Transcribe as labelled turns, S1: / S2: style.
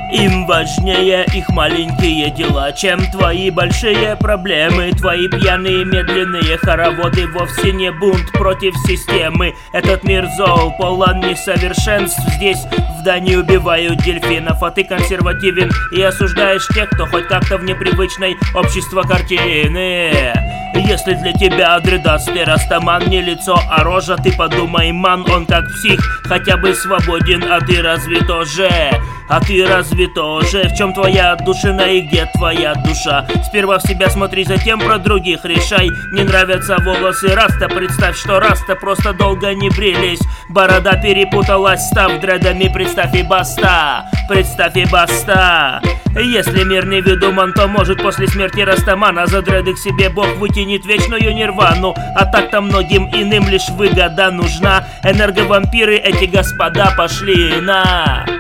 S1: Им важнее их маленькие дела, чем твои большие проблемы. Твои пьяные медленные хороводы вовсе не бунт против системы. Этот мир зол, полон несовершенств. Здесь в Дании убивают дельфинов, а ты консервативен и осуждаешь тех, кто хоть как-то в непривычной общества картины. Если для тебя дредастый растаман не лицо, а рожа, ты подумай, ман, он как псих, хотя бы свободен, а ты разве тоже? А ты разве тоже? В чем твоя отдушина и где твоя душа? Сперва в себя смотри, затем про других решай. Не нравятся волосы раста, представь, что раста просто долго не брились. Борода перепуталась, став дредами, представь и баста. Представь и баста. Если мир не ведоман, то может после смерти растамана за дреды к себе Бог вытянет вечную нирвану. А так-то многим иным лишь выгода нужна. Энерговампиры эти господа пошли на...